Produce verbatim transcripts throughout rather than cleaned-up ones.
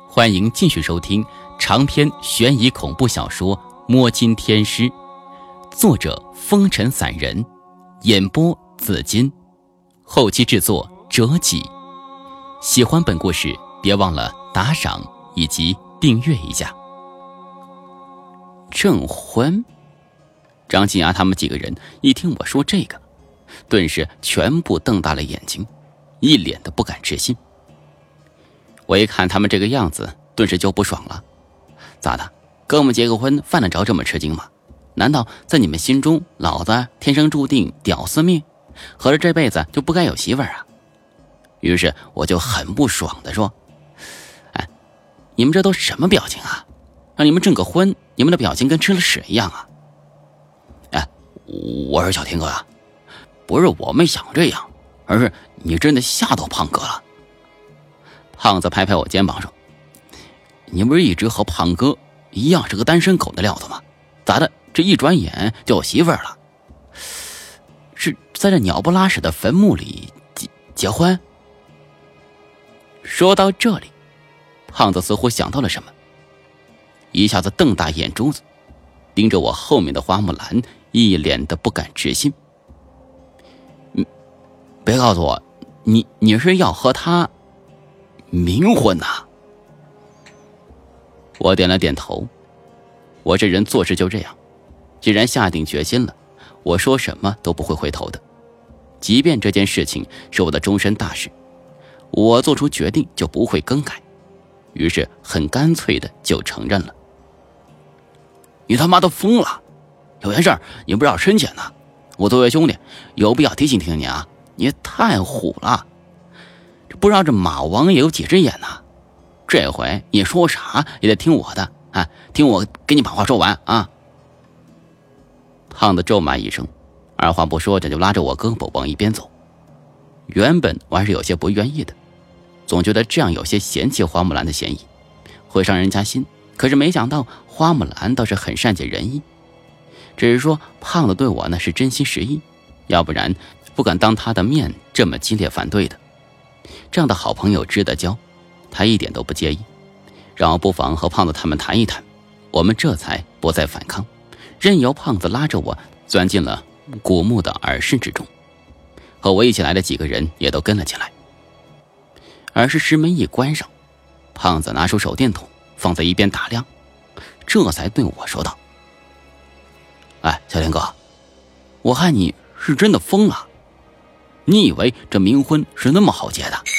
欢迎继续收听长篇悬疑恐怖小说《摸金天师》，作者风尘散人，演播紫金，后期制作折戟。喜欢本故事别忘了打赏以及订阅一下。证婚？张金牙他们几个人一听我说这个，顿时全部瞪大了眼睛，一脸的不敢置信。我一看他们这个样子，顿时就不爽了。咋的，跟我们结个婚犯得着这么吃惊吗？难道在你们心中老子天生注定屌丝命，合着这辈子就不该有媳妇儿啊？于是我就很不爽地说，哎，你们这都什么表情啊？让你们证个婚，你们的表情跟吃了屎一样啊！哎，我说小天哥啊，不是我们想这样，而是你真的吓到胖哥了。胖子拍拍我肩膀说，你不是一直和胖哥一样是个单身狗的料子吗？咋的，这一转眼就有媳妇儿了？是在这鸟不拉屎的坟墓里结结婚？说到这里，胖子似乎想到了什么，一下子瞪大眼珠子，盯着我后面的花木兰，一脸的不敢置信。嗯，别告诉我，你你是要和他冥婚呐？我点了点头，我这人做事就这样，既然下定决心了，我说什么都不会回头的，即便这件事情是我的终身大事，我做出决定就不会更改，于是很干脆的就承认了。你他妈都疯了，有件事你不知道深浅呢，我作为兄弟有必要提醒提醒你啊，你太虎了，不知道这马王爷有几只眼呢？这回你说啥也得听我的啊！听我给你把话说完啊！胖子咒骂一声，二话不说，这就拉着我胳膊往一边走。原本我还是有些不愿意的，总觉得这样有些嫌弃花木兰的嫌疑，会伤人家心。可是没想到花木兰倒是很善解人意，只是说胖子对我呢是真心实意，要不然不敢当他的面这么激烈反对的。这样的好朋友值得交，他一点都不介意，让我不妨和胖子他们谈一谈。我们这才不再反抗，任由胖子拉着我钻进了古墓的耳室之中，和我一起来的几个人也都跟了进来。耳室石门一关上，胖子拿出手电筒放在一边打亮，这才对我说道，哎，小天哥，我看你是真的疯了，你以为这冥婚是那么好结的？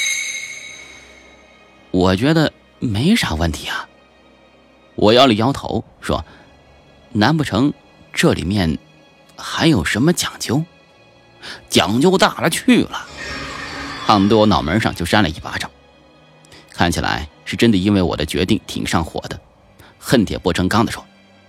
我觉得没啥问题啊。我摇了摇头说，难不成这里面还有什么讲究？讲究大了去了。胖子对我脑门上就扇了一巴掌，看起来是真的因为我的决定挺上火的，恨铁不成钢的说，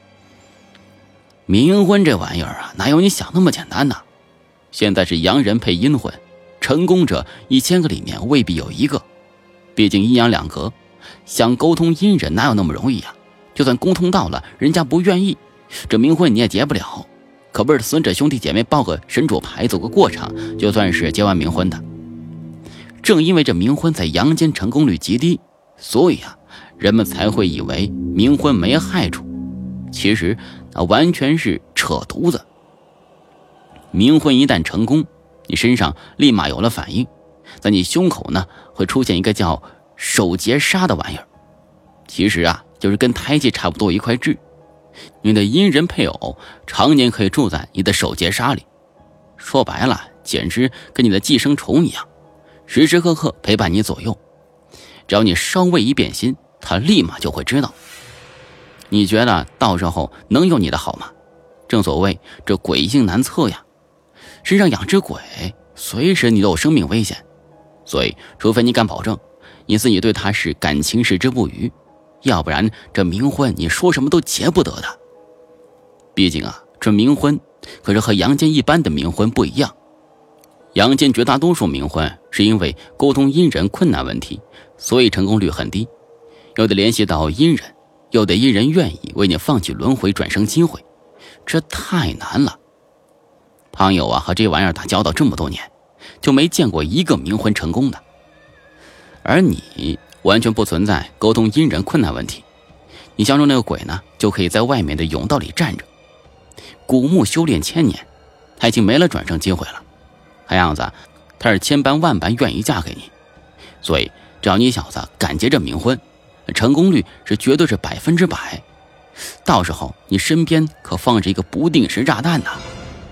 冥婚这玩意儿啊，哪有你想那么简单呢？现在是阳人配阴婚，成功者一千个里面未必有一个，毕竟阴阳两隔，想沟通阴人哪有那么容易啊？就算沟通到了，人家不愿意，这冥婚你也结不了，可不是死者兄弟姐妹报个神主牌走个过场，就算是结完冥婚的。正因为这冥婚在阳间成功率极低，所以啊，人们才会以为冥婚没害处，其实那完全是扯犊子。冥婚一旦成功，你身上立马有了反应，在你胸口呢会出现一个叫手结杀的玩意儿，其实啊就是跟胎记差不多一块痣，你的阴人配偶常年可以住在你的手结杀里，说白了简直跟你的寄生虫一样，时时刻刻陪伴你左右，只要你稍微一变心，他立马就会知道。你觉得到时候能有你的好吗？正所谓这鬼性难测呀，身上养只鬼，随时你都有生命危险，所以除非你敢保证你自己对他是感情视之不渝，要不然这冥婚你说什么都结不得的。毕竟啊，这冥婚可是和阳间一般的冥婚不一样，阳间绝大多数冥婚是因为沟通阴人困难问题，所以成功率很低，又得联系到阴人，又得阴人愿意为你放弃轮回转生机会，这太难了。胖友啊和这玩意儿打交道这么多年，就没见过一个冥婚成功的。而你完全不存在沟通阴人困难问题。你相中那个鬼呢，就可以在外面的甬道里站着。古墓修炼千年，他已经没了转生机会了，看样子他是千般万般愿意嫁给你，所以只要你小子敢结这冥婚，成功率是绝对是百分之百。到时候你身边可放着一个不定时炸弹呢。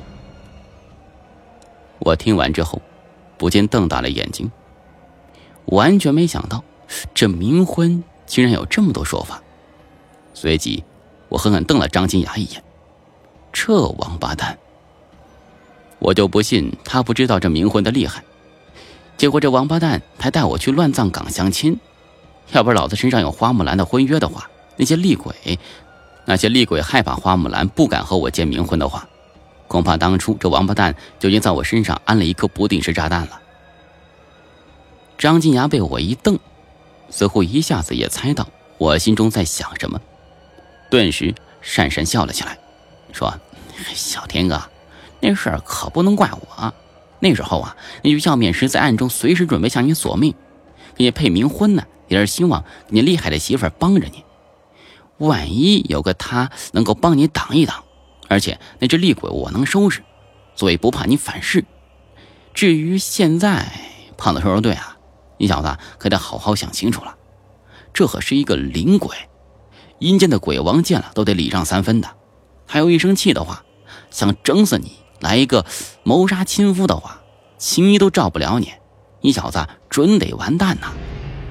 我听完之后不禁瞪大了眼睛，完全没想到这冥婚竟然有这么多说法。随即我狠狠瞪了张金雅一眼，这王八蛋，我就不信他不知道这冥婚的厉害。结果这王八蛋还带我去乱葬岗相亲，要不是老子身上有花木兰的婚约的话，那些厉鬼那些厉鬼害怕花木兰不敢和我结冥婚的话，恐怕当初这王八蛋就已经在我身上安了一颗不定时炸弹了。张金雅被我一瞪，似乎一下子也猜到我心中在想什么，顿时讪讪笑了起来，说：小天哥，那事儿可不能怪我，那时候啊，那玉笑面师在暗中随时准备向你索命，给你配冥婚呢，也是希望你厉害的媳妇儿帮着你，万一有个他能够帮你挡一挡，而且那只厉鬼我能收拾，所以不怕你反噬。至于现在，胖子说的对啊，你小子可得好好想清楚了，这可是一个灵鬼，阴间的鬼王见了都得礼让三分的，还有一生气的话，想整死你，来一个谋杀亲夫的话，青衣都照不了你，你小子准得完蛋呐。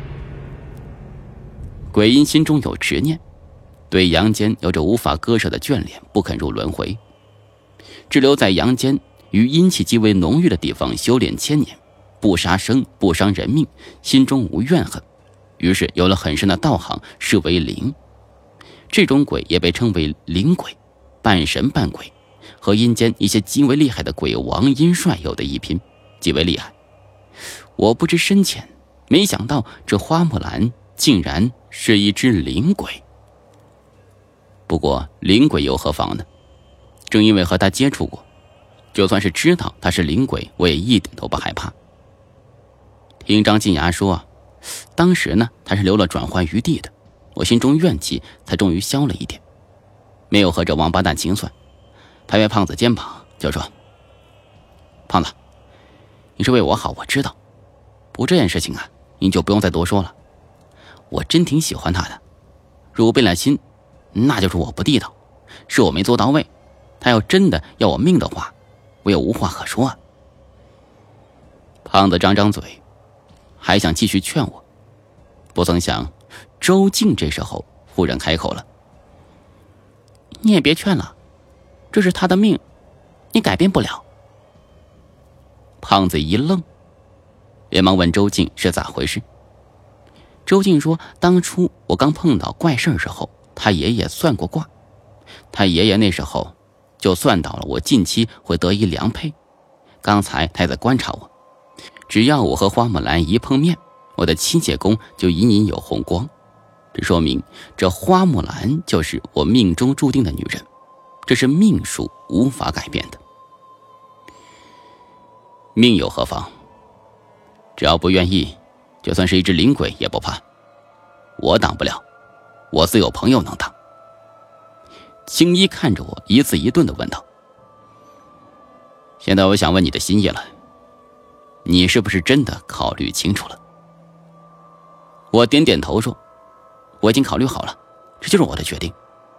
鬼因心中有执念，对阳间有着无法割舍的眷恋，不肯入轮回，滞留在阳间与阴气极为浓郁的地方修炼千年，不杀生，不伤人命，心中无怨恨，于是有了很深的道行，是为灵。这种鬼也被称为灵鬼，半神半鬼，和阴间一些极为厉害的鬼王阴帅有的一拼，极为厉害。我不知深浅，没想到这花木兰竟然是一只灵鬼。不过灵鬼又何妨呢？正因为和他接触过，就算是知道他是灵鬼，我也一点都不害怕。听张金牙说，当时呢他是留了转圜余地的，我心中怨气才终于消了一点，没有和这王八蛋清算，拍拍胖子肩膀就说：胖子，你是为我好，我知道，不过这件事情啊，你就不用再多说了，我真挺喜欢他的，如果变了心，那就是我不地道，是我没做到位，他要真的要我命的话，我也无话可说啊。胖子张张嘴，还想继续劝我，不曾想周静这时候忽然开口了：你也别劝了，这是他的命，你改变不了。胖子一愣，连忙问周静是咋回事。周静说，当初我刚碰到怪事时候，他爷爷算过卦，他爷爷那时候就算到了我近期会得一良配，刚才他也在观察我，只要我和花木兰一碰面，我的妻妾宫就隐隐有红光，这说明这花木兰就是我命中注定的女人，这是命数无法改变的。命有何妨，只要不愿意，就算是一只灵鬼也不怕，我挡不了，我自有朋友能挡。青衣看着我，一字一顿地问道：现在我想问你的心意了，你是不是真的考虑清楚了？我点点头说，我已经考虑好了，这就是我的决定。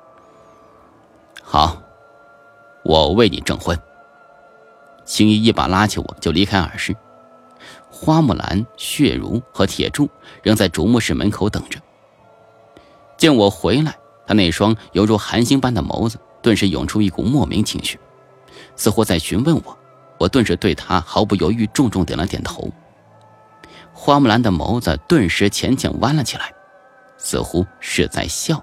好，我为你证婚。青衣一把拉起我就离开耳室，花木兰、血如和铁柱仍在主墓室门口等着。见我回来，他那双犹如寒星般的眸子顿时涌出一股莫名情绪，似乎在询问我。我顿时对他毫不犹豫重重点了点头。花木兰的眸子顿时浅浅弯了起来，似乎是在笑。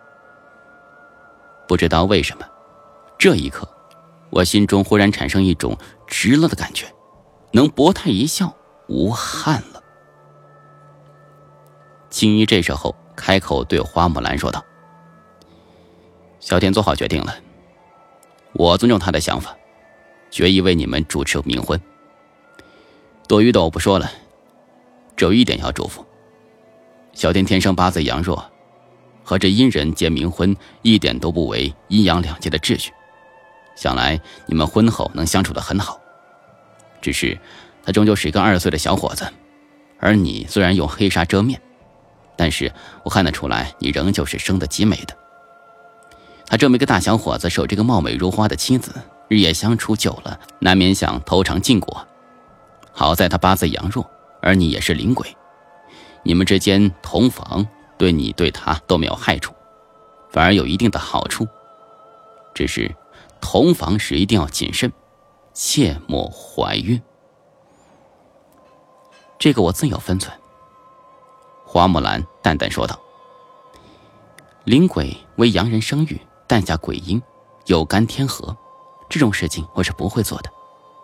不知道为什么，这一刻我心中忽然产生一种直了的感觉，能博他一笑，无憾了。青衣这时候开口对花木兰说道：小天做好决定了，我尊重他的想法，决意为你们主持冥婚。多余的我不说了，只有一点要嘱咐， 小天天生八字阳弱，和这阴人结冥婚一点都不违阴阳两界的秩序，想来你们婚后能相处得很好。只是他终究是一个二十岁的小伙子，而你虽然用黑纱遮面，但是我看得出来你仍旧是生得极美的。他这么一个大小伙子守这个貌美如花的妻子，日夜相处久了，难免想偷尝禁果。好在他八字阳弱，而你也是灵鬼，你们之间同房，对你对他都没有害处，反而有一定的好处。只是同房时一定要谨慎，切莫怀孕。这个我自有分寸。花木兰淡淡说道。灵鬼为阳人生育，诞下鬼婴，有干天合，这种事情我是不会做的。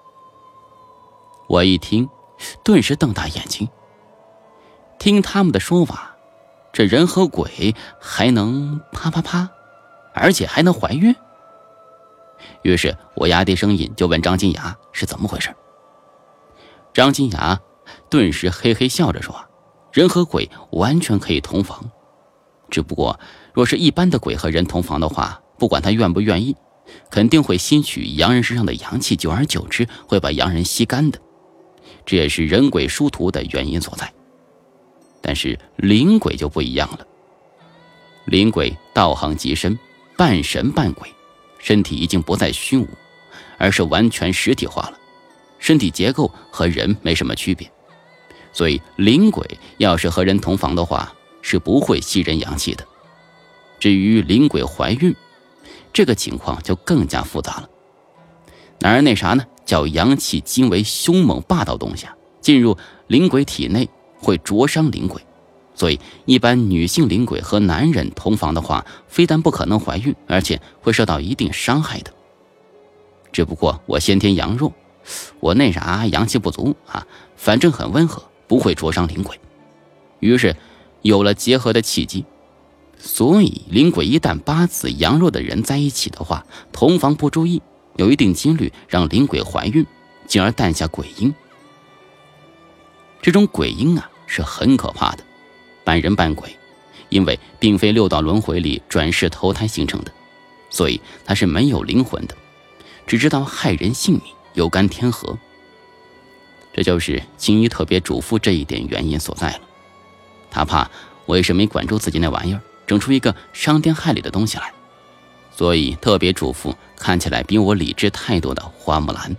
我一听，顿时瞪大眼睛。听他们的说法，这人和鬼还能啪啪啪，而且还能怀孕？于是我压低声音就问张金牙是怎么回事。张金牙顿时嘿嘿笑着说，人和鬼完全可以同房，只不过若是一般的鬼和人同房的话，不管他愿不愿意，肯定会吸取阳人身上的阳气，久而久之会把阳人吸干的，这也是人鬼殊途的原因所在。但是灵鬼就不一样了，灵鬼道行极深，半神半鬼，身体已经不再虚无，而是完全实体化了，身体结构和人没什么区别，所以灵鬼要是和人同房的话，是不会吸人阳气的。至于灵鬼怀孕，这个情况就更加复杂了。哪儿那啥呢？叫阳气极为凶猛霸道东西啊，进入灵鬼体内会灼伤灵鬼，所以一般女性灵鬼和男人同房的话，非但不可能怀孕，而且会受到一定伤害的。只不过我先天阳弱，我那啥阳气不足啊，反正很温和，不会灼伤灵鬼，于是有了结合的契机。所以灵鬼一旦八字阳弱的人在一起的话，同房不注意，有一定几率让灵鬼怀孕，进而诞下鬼婴。这种鬼婴啊是很可怕的，半人半鬼，因为并非六道轮回里转世投胎形成的，所以它是没有灵魂的，只知道害人性命，有干天合。这就是青衣特别嘱咐这一点原因所在了。他怕我也是没管住自己那玩意儿，整出一个伤天害理的东西来，所以特别嘱咐看起来比我理智太多的花木兰。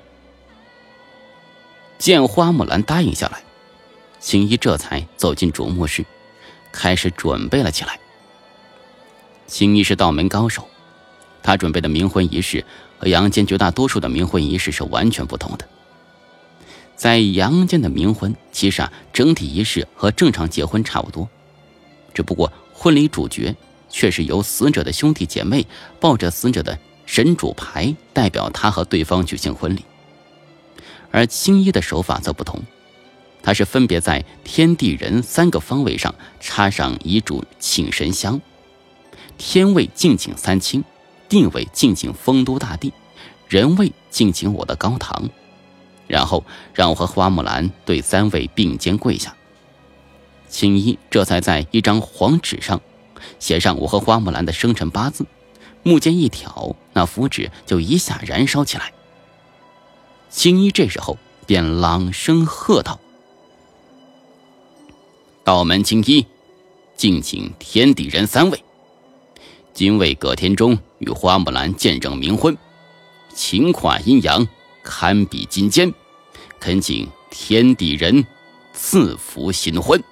见花木兰答应下来，青衣这才走进主墓室，开始准备了起来。青衣是道门高手，他准备的冥婚仪式和阳间绝大多数的冥婚仪式是完全不同的。在阳间的冥婚，其实啊，整体仪式和正常结婚差不多，只不过婚礼主角却是由死者的兄弟姐妹抱着死者的神主牌，代表他和对方举行婚礼。而青衣的手法则不同，他是分别在天地人三个方位上插上一炷请神香，天位敬请三清，地位敬请丰都大帝，人位敬请我的高堂，然后让我和花木兰对三位并肩跪下。青衣这才在一张黄纸上写上我和花木兰的生辰八字，木剑一挑，那符纸就一下燃烧起来。青衣这时候便朗声喝道：道门青衣，敬请天地人三位，今为葛天中与花木兰见证冥婚，情跨阴阳，堪比金坚，恳请天地人赐福新婚。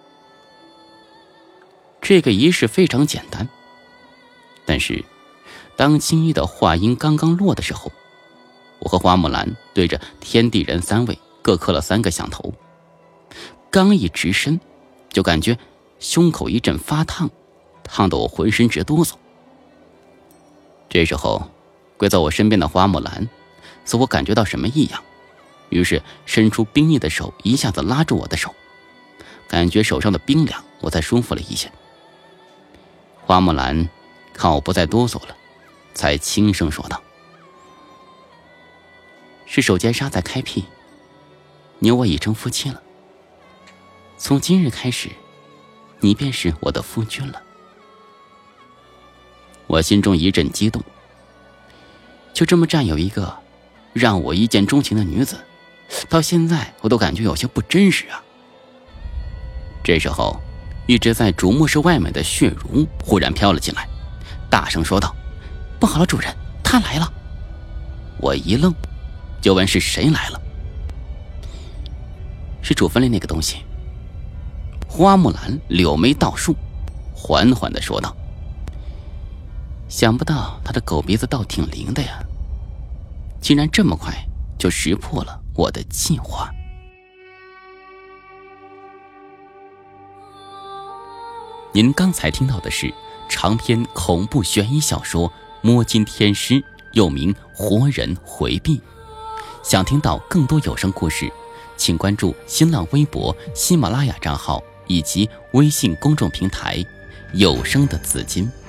这个仪式非常简单，但是当青衣的话音刚刚落的时候，我和花木兰对着天地人三位各磕了三个响头，刚一直身，就感觉胸口一阵发烫，烫得我浑身直哆嗦。这时候跪在我身边的花木兰似乎感觉到什么异样，于是伸出冰硬的手一下子拉住我的手，感觉手上的冰凉，我才舒服了一些。花木兰看我不再哆嗦了，才轻声说道：是手奸杀在开辟，你我已成夫妻了。从今日开始， 你便是我的夫君了。我心中一阵激动，就这么占有一个让我一见钟情的女子，到现在我都感觉有些不真实啊。这时候，一直在主墓室外面的血如忽然飘了进来，大声说道：“不好了，主人，他来了！”我一愣，就问是谁来了。是主坟里那个东西。花木兰柳眉倒竖，缓缓地说道：“想不到他的狗鼻子倒挺灵的呀，竟然这么快就识破了我的计划。”您刚才听到的是长篇恐怖悬疑小说《摸金天师》，又名《活人回避》。想听到更多有声故事，请关注新浪微博、喜马拉雅账号以及微信公众平台“有声的紫金”。